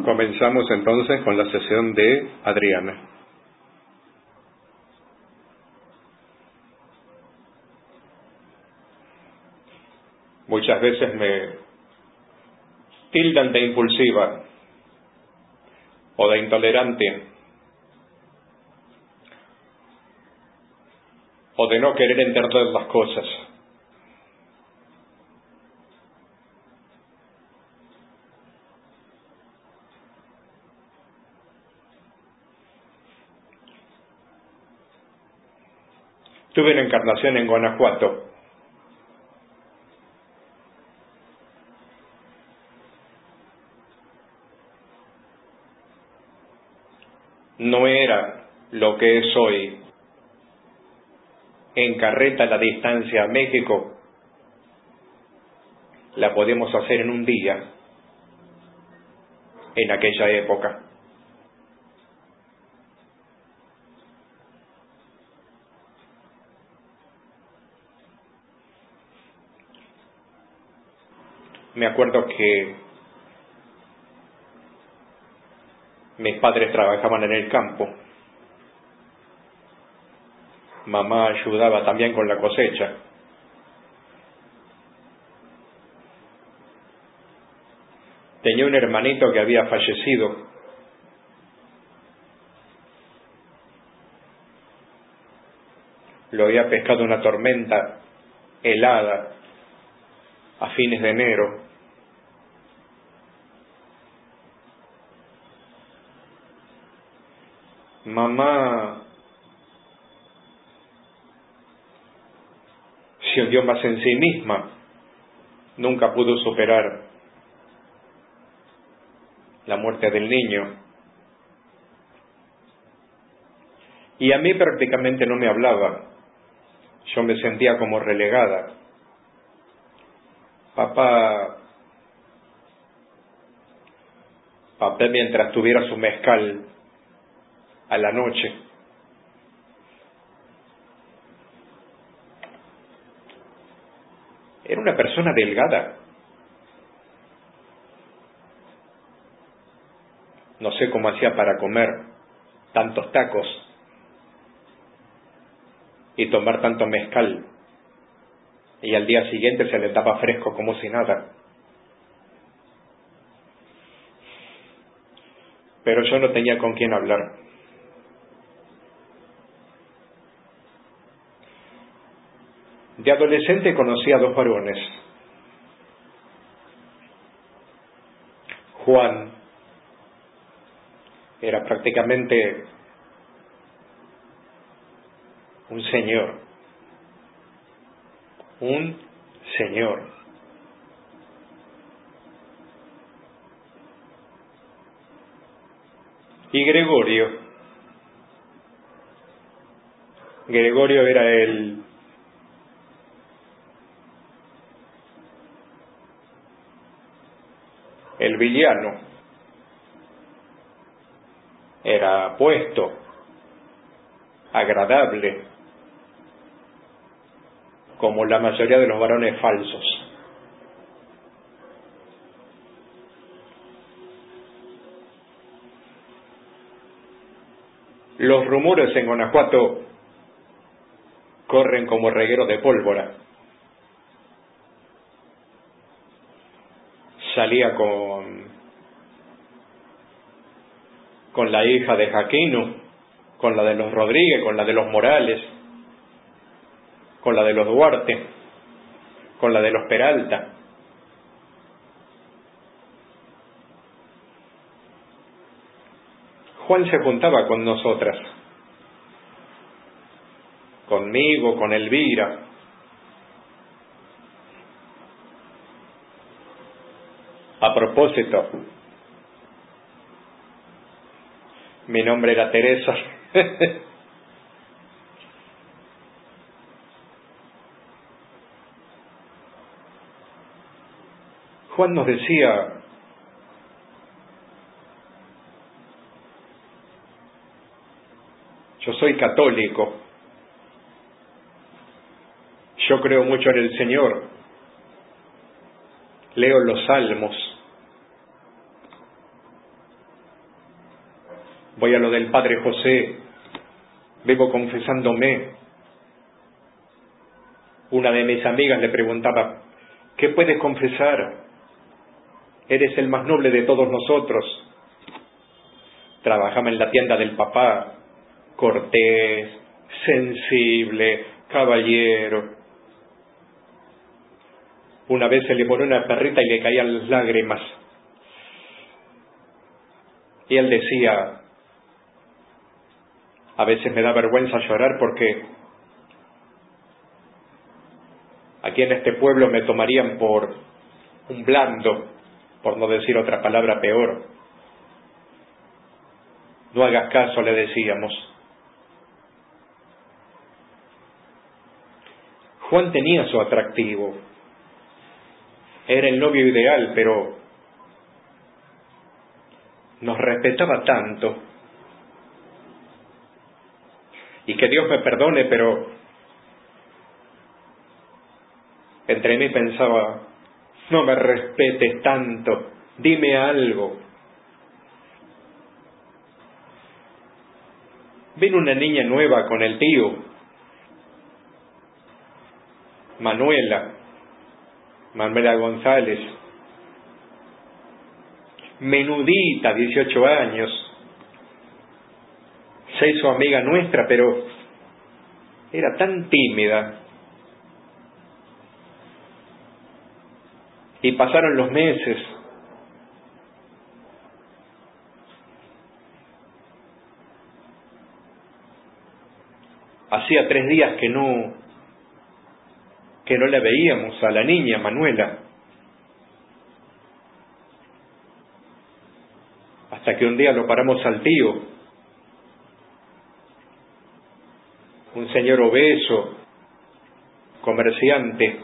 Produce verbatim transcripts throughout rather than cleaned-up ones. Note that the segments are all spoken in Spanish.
Comenzamos entonces con la sesión de Adriana. Muchas veces me tildan de impulsiva o de intolerante o de no querer entender las cosas. Tuve una encarnación en Guanajuato. No era lo que es hoy en carreta la distancia a México. La podemos hacer en un día, en aquella época. Me acuerdo que mis padres trabajaban en el campo. Mamá ayudaba también con la cosecha. Tenía un hermanito que había fallecido. Lo había pescado una tormenta helada a fines de enero. Mamá se hundió más en sí misma. Nunca pudo superar la muerte del niño. Y a mí prácticamente no me hablaba. Yo me sentía como relegada. Papá, papá mientras tuviera su mezcal a la noche. Era una persona delgada. No sé cómo hacía para comer tantos tacos y tomar tanto mezcal. Y al día siguiente se le daba fresco como si nada. Pero yo no tenía con quién hablar. De adolescente conocí a dos varones. Juan era prácticamente un señor. Un señor. Y Gregorio. Gregorio era el el villano. Era apuesto, agradable, como la mayoría de los varones falsos. Los rumores en Guanajuato corren como reguero de pólvora. Salía con con la hija de Jaquino, con la de los Rodríguez, con la de los Morales, con la de los Duarte, con la de los Peralta. Juan se juntaba con nosotras, conmigo, con Elvira. A propósito, mi nombre era Teresa. Juan nos decía: yo soy católico, yo creo mucho en el Señor, leo los salmos, voy a lo del Padre José, vivo confesándome. Una de mis amigas le preguntaba, ¿qué puedes confesar? Eres el más noble de todos nosotros. Trabajaba en la tienda del papá, cortés, sensible, caballero. Una vez se le ponía una perrita y le caían las lágrimas. Y él decía, a veces me da vergüenza llorar porque aquí en este pueblo me tomarían por un blando, por no decir otra palabra peor. No hagas caso, le decíamos. Juan tenía su atractivo. Era el novio ideal, pero nos respetaba tanto. Y que Dios me perdone, pero entre mí pensaba, no me respetes tanto, dime algo. Vino una niña nueva con el tío, Manuela, Manuela González, menudita, dieciocho años, se hizo amiga nuestra, pero era tan tímida. Y pasaron los meses. Hacía tres días que no, que no la veíamos a la niña Manuela. Hasta que un día lo paramos al tío, un señor obeso, comerciante.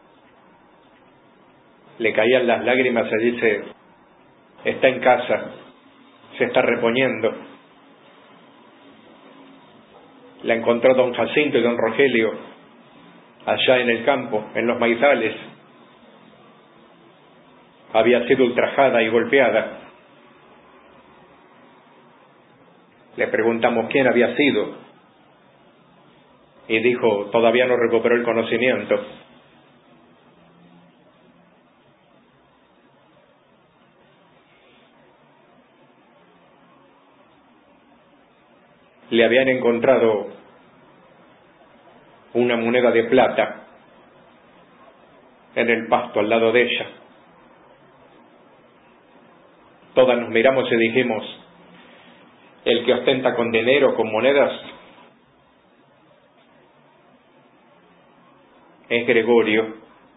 Le caían las lágrimas y dice, está en casa, se está reponiendo. La encontró don Jacinto y don Rogelio allá en el campo, en los maizales. Había sido ultrajada y golpeada. Le preguntamos quién había sido y dijo, todavía no recuperó el conocimiento. Le habían encontrado una moneda de plata en el pasto al lado de ella. Todas nos miramos y dijimos, el que ostenta con dinero, con monedas, es Gregorio.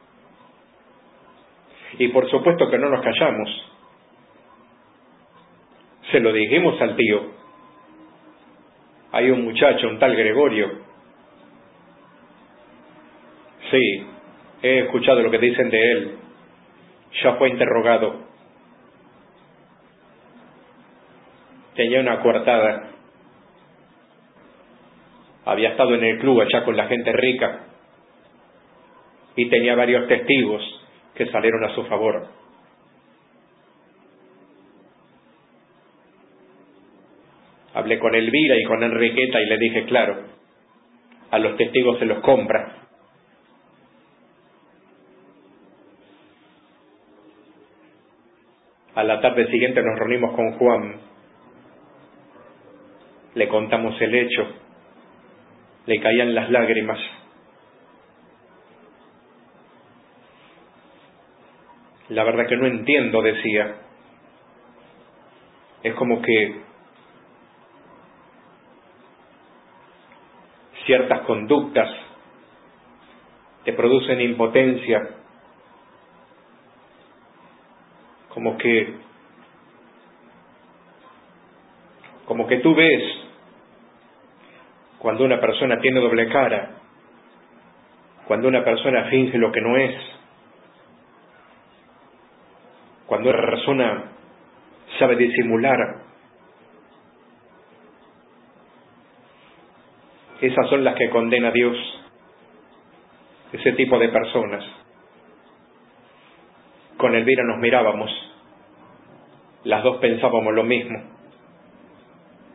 Y por supuesto que no nos callamos. Se lo dijimos al tío. Hay un muchacho, un tal Gregorio. Sí, he escuchado lo que dicen de él. Ya fue interrogado. Tenía una coartada. Había estado en el club allá con la gente rica. Y tenía varios testigos que salieron a su favor. Hablé con Elvira y con Enriqueta y le dije, claro, a los testigos se los compra. A la tarde siguiente nos reunimos con Juan. Le contamos el hecho. Le caían las lágrimas. La verdad que no entiendo, decía. Es como que ciertas conductas te producen impotencia, como que como que tú ves cuando una persona tiene doble cara, cuando una persona finge lo que no es, cuando una persona sabe disimular. Esas son las que condena a Dios, ese tipo de personas. Con Elvira nos mirábamos, las dos pensábamos lo mismo.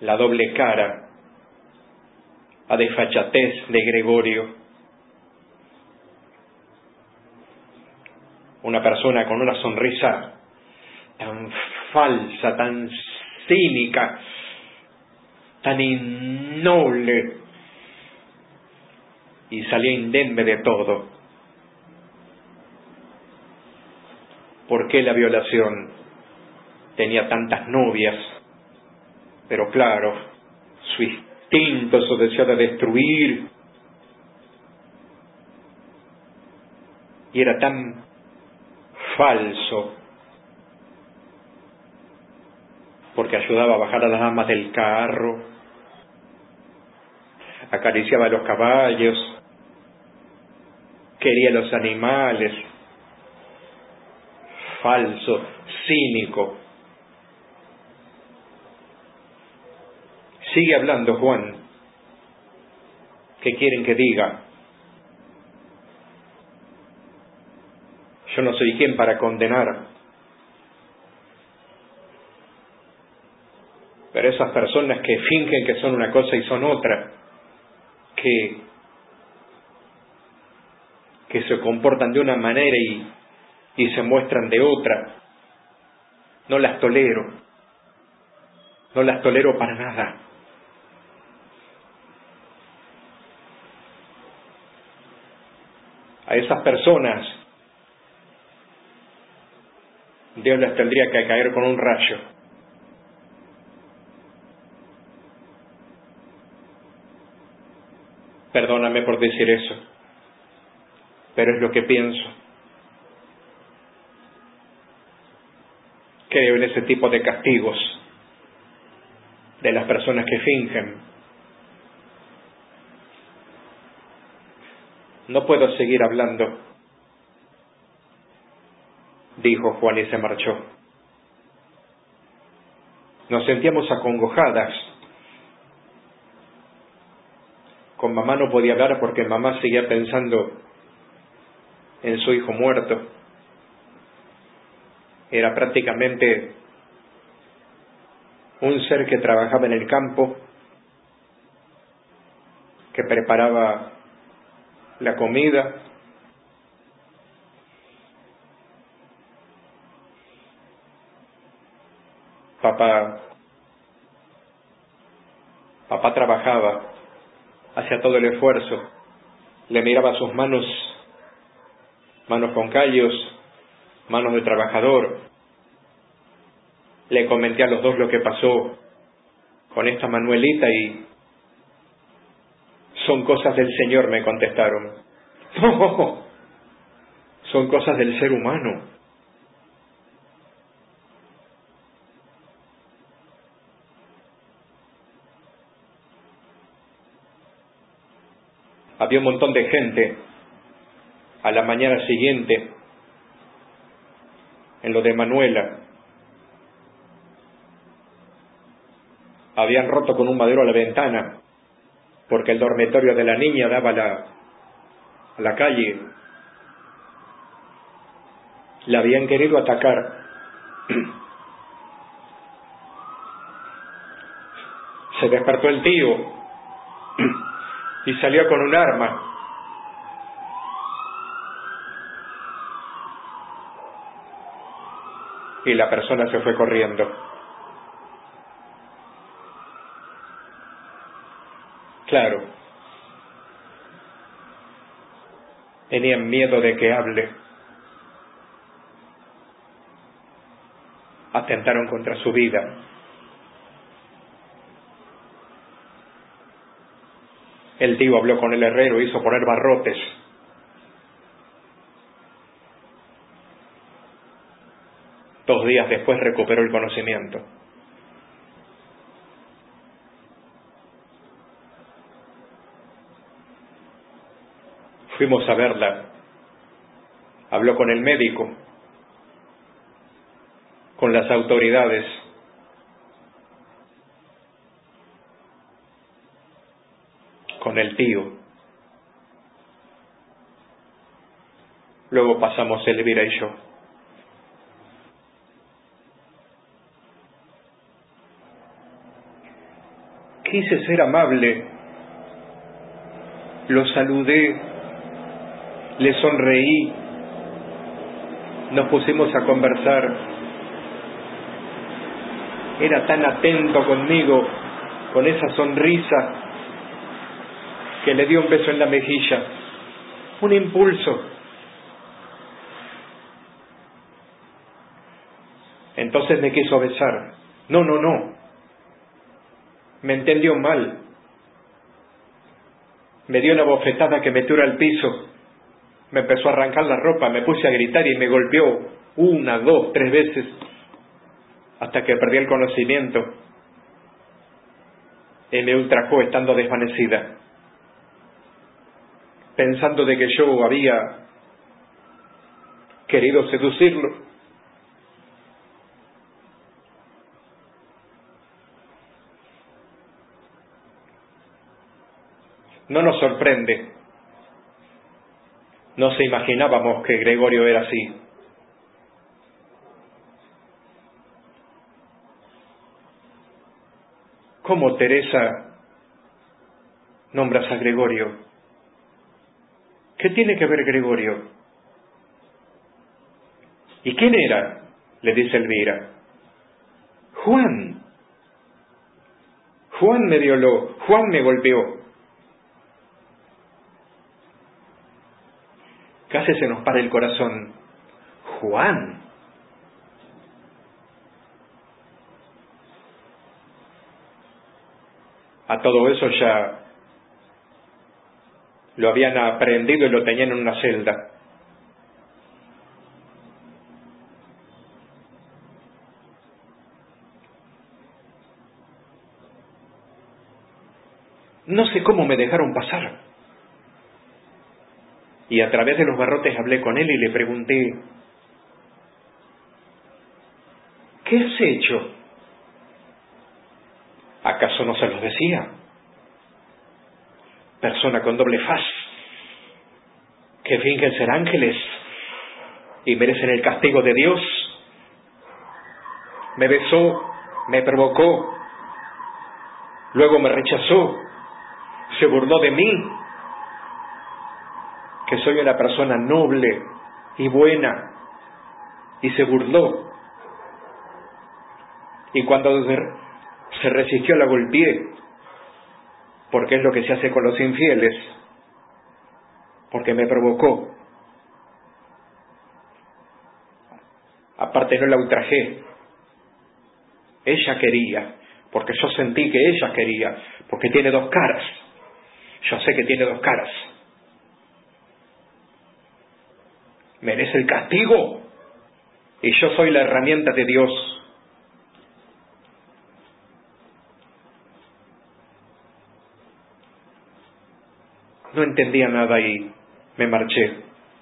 la doble cara, la desfachatez de Gregorio. Una persona con una sonrisa tan falsa, tan cínica, tan innoble, y salía indemne de todo. ¿Por qué la violación? Tenía tantas novias, pero claro, su instinto, su deseo de destruir, y era tan falso, porque ayudaba a bajar a las damas del carro, acariciaba a los caballos, quería a los animales. Falso, cínico. Sigue hablando Juan. ¿Qué quieren que diga? Yo no soy quien para condenar. Pero esas personas que fingen que son una cosa y son otra, que, que se comportan de una manera y, y se muestran de otra, no las tolero. No las tolero para nada. A esas personas Dios les tendría que caer con un rayo. Perdóname por decir eso, pero es lo que pienso. Creo en ese tipo de castigos de las personas que fingen. No puedo seguir hablando, dijo Juan y se marchó. Nos sentíamos acongojadas. Con mamá no podía hablar porque mamá seguía pensando en su hijo muerto. Era prácticamente un ser que trabajaba en el campo, que preparaba la comida, papá papá trabajaba, hacía todo el esfuerzo, le miraba sus manos, manos con callos, manos de trabajador. Le comenté a los dos lo que pasó con esta Manuelita y son cosas del Señor, me contestaron. No, son cosas del ser humano. Había un montón de gente a la mañana siguiente en lo de Manuela. Habían roto con un madero la ventana porque el dormitorio de la niña daba a la, a la calle. La habían querido atacar. Se despertó el tío y salió con un arma. Y la persona se fue corriendo. Claro, tenían miedo de que hable. Atentaron contra su vida. El tío habló con el herrero, hizo poner barrotes. Dos días después recuperó el conocimiento. Fuimos a verla. Habló con el médico, con las autoridades. Con el tío. Luego pasamos Elvira y yo. Quise ser amable, lo saludé, le sonreí, nos pusimos a conversar. Era tan atento conmigo, con esa sonrisa, que le dio un beso en la mejilla, un impulso. Entonces me quiso besar. No, no, no. Me entendió mal. Me dio una bofetada que me tiró al piso. Me empezó a arrancar la ropa, me puse a gritar y me golpeó una, dos, tres veces, hasta que perdí el conocimiento y me ultrajó estando desvanecida, pensando de que yo había querido seducirlo. No nos sorprende. No se imaginábamos que Gregorio era así. ¿Cómo, Teresa, nombras a Gregorio? ¿Qué tiene que ver Gregorio? ¿Y quién era?, le dice Elvira. Juan. Juan me violó, Juan me golpeó. Casi se nos para el corazón. Juan. A todo eso ya lo habían aprendido y lo tenían en una celda. No sé cómo me dejaron pasar. Y a través de los barrotes hablé con él y le pregunté, ¿qué has hecho? ¿Acaso no se los decía? Persona con doble faz, que fingen ser ángeles y merecen el castigo de Dios. Me besó, me provocó, luego me rechazó, se burló de mí, que soy una persona noble y buena, y se burló. Y cuando se resistió la golpeé, porque es lo que se hace con los infieles, porque me provocó. Aparte no la ultrajé, ella quería, porque yo sentí que ella quería, porque tiene dos caras. Yo sé que tiene dos caras. Merece el castigo y yo soy la herramienta de Dios. No entendía nada y me marché.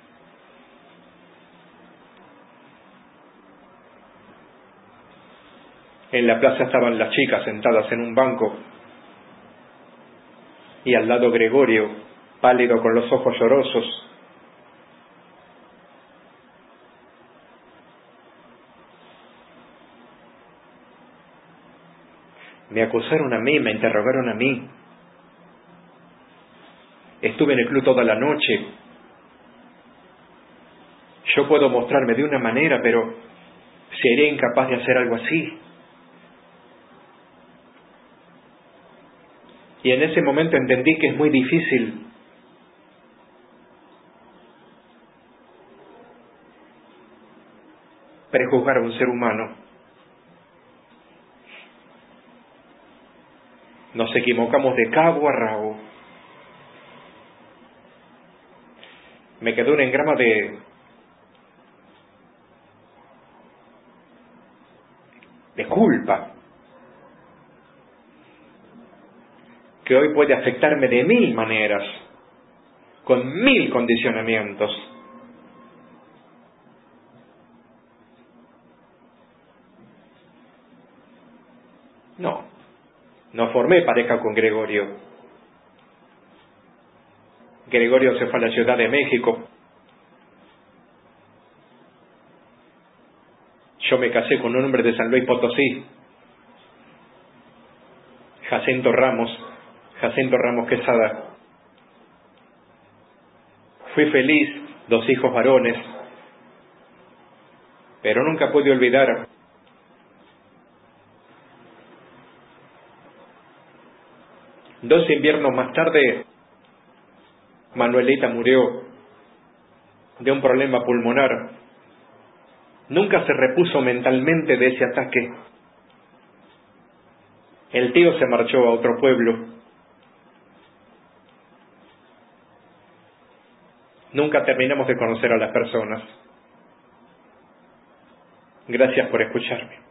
En la plaza estaban las chicas sentadas en un banco y al lado Gregorio, pálido con los ojos llorosos. Me acusaron a mí, me interrogaron a mí. Estuve en el club toda la noche. Yo puedo mostrarme de una manera, pero seré incapaz de hacer algo así. Y en ese momento entendí que es muy difícil prejuzgar a un ser humano. Nos equivocamos de cabo a rabo. Me quedó un engrama de de culpa que hoy puede afectarme de mil maneras, con mil condicionamientos. No, no formé pareja con Gregorio. Gregorio se fue a la Ciudad de México. Yo me casé con un hombre de San Luis Potosí. Jacinto Ramos, Jacinto Ramos Quesada. Fui feliz, dos hijos varones, pero nunca pude olvidar dos inviernos más tarde, Manuelita murió de un problema pulmonar. Nunca se repuso mentalmente de ese ataque. El tío se marchó a otro pueblo. Nunca terminamos de conocer a las personas. Gracias por escucharme.